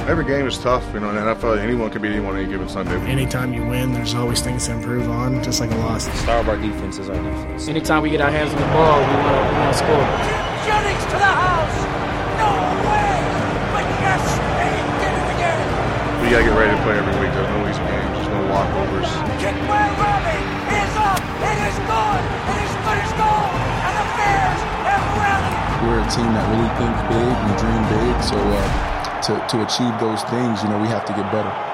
Every game is tough. In the NFL, anyone can beat anyone any given Sunday. Anytime you win, there's always things to improve on, just like a loss. The star of our defense is our defense. Anytime we get our hands on the ball, we want to score. Jennings to the house! No way! But yes, they did it again! We got to get ready to play every week. There's no easy games. There's no walkovers. Kick by Robbie! It is up! It is good! It is good as gold! And the Bears have rallied! We're a team that really thinks big and dream big, so to achieve those things, we have to get better.